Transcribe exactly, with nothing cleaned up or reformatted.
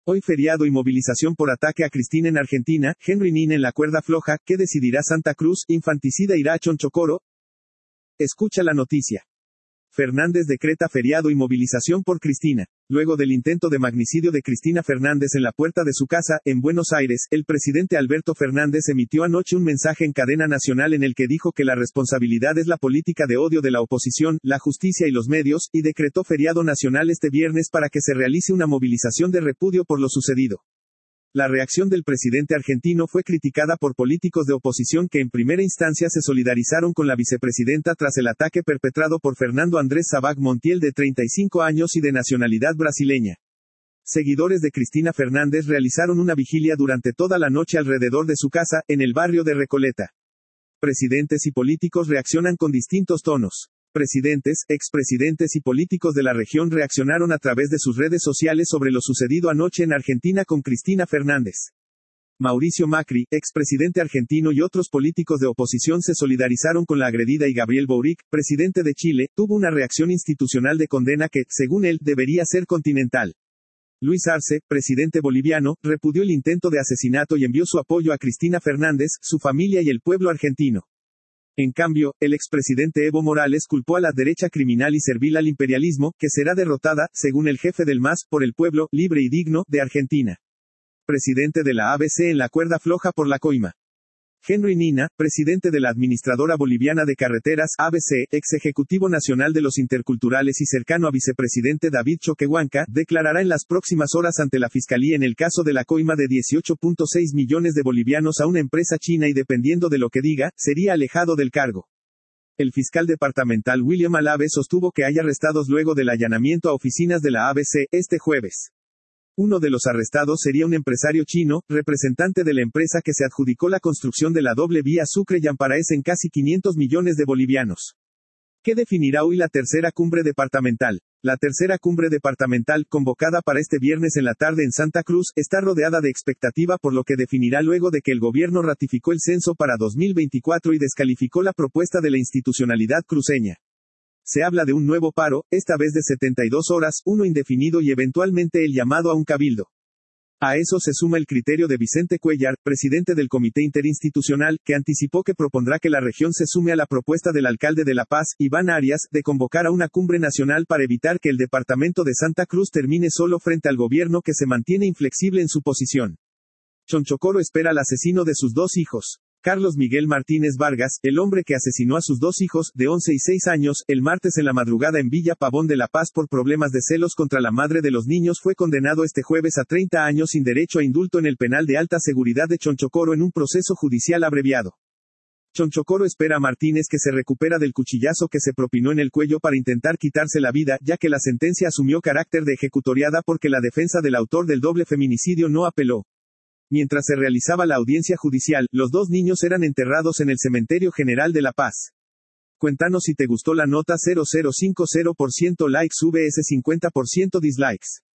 Hoy feriado y movilización por ataque a Cristina en Argentina, Henry Nina en la cuerda floja, ¿qué decidirá Santa Cruz? ¿Infanticida irá a Chonchocoro? Escucha la noticia. Fernández decreta feriado y movilización por Cristina. Luego del intento de magnicidio de Cristina Fernández en la puerta de su casa, en Buenos Aires, el presidente Alberto Fernández emitió anoche un mensaje en cadena nacional en el que dijo que la responsabilidad es la política de odio de la oposición, la justicia y los medios, y decretó feriado nacional este viernes para que se realice una movilización de repudio por lo sucedido. La reacción del presidente argentino fue criticada por políticos de oposición que en primera instancia se solidarizaron con la vicepresidenta tras el ataque perpetrado por Fernando Andrés Sabac Montiel, de treinta y cinco años y de nacionalidad brasileña. Seguidores de Cristina Fernández realizaron una vigilia durante toda la noche alrededor de su casa, en el barrio de Recoleta. Presidentes y políticos reaccionan con distintos tonos. Presidentes, expresidentes y políticos de la región reaccionaron a través de sus redes sociales sobre lo sucedido anoche en Argentina con Cristina Fernández. Mauricio Macri, expresidente argentino, y otros políticos de oposición se solidarizaron con la agredida, y Gabriel Boric, presidente de Chile, tuvo una reacción institucional de condena que, según él, debería ser continental. Luis Arce, presidente boliviano, repudió el intento de asesinato y envió su apoyo a Cristina Fernández, su familia y el pueblo argentino. En cambio, el expresidente Evo Morales culpó a la derecha criminal y servil al imperialismo, que será derrotada, según el jefe del M A S, por el pueblo, libre y digno, de Argentina. Presidente de la A B C en la cuerda floja por la coima. Henry Nina, presidente de la Administradora Boliviana de Carreteras, A B C, ex ejecutivo nacional de los interculturales y cercano a vicepresidente David Choquehuanca, declarará en las próximas horas ante la Fiscalía en el caso de la coima de dieciocho punto seis millones de bolivianos a una empresa china, y dependiendo de lo que diga, sería alejado del cargo. El fiscal departamental William Alave sostuvo que hay arrestados luego del allanamiento a oficinas de la A B C, este jueves. Uno de los arrestados sería un empresario chino, representante de la empresa que se adjudicó la construcción de la doble vía Sucre-Yamparaes en casi quinientos millones de bolivianos. ¿Qué definirá hoy la tercera cumbre departamental? La tercera cumbre departamental, convocada para este viernes en la tarde en Santa Cruz, está rodeada de expectativa por lo que definirá luego de que el gobierno ratificó el censo para dos mil veinticuatro y descalificó la propuesta de la institucionalidad cruceña. Se habla de un nuevo paro, esta vez de setenta y dos horas, uno indefinido y eventualmente el llamado a un cabildo. A eso se suma el criterio de Vicente Cuellar, presidente del Comité Interinstitucional, que anticipó que propondrá que la región se sume a la propuesta del alcalde de La Paz, Iván Arias, de convocar a una cumbre nacional para evitar que el departamento de Santa Cruz termine solo frente al gobierno, que se mantiene inflexible en su posición. Chonchocoro espera al asesino de sus dos hijos. Carlos Miguel Martínez Vargas, el hombre que asesinó a sus dos hijos, de once y seis años, el martes en la madrugada en Villa Pavón de La Paz por problemas de celos contra la madre de los niños, fue condenado este jueves a treinta años sin derecho a indulto en el penal de alta seguridad de Chonchocoro en un proceso judicial abreviado. Chonchocoro espera a Martínez, que se recupera del cuchillazo que se propinó en el cuello para intentar quitarse la vida, ya que la sentencia asumió carácter de ejecutoriada porque la defensa del autor del doble feminicidio no apeló. Mientras se realizaba la audiencia judicial, los dos niños eran enterrados en el Cementerio General de La Paz. Cuéntanos si te gustó la nota. Cero cero cinco cero por ciento likes vs cincuenta por ciento dislikes.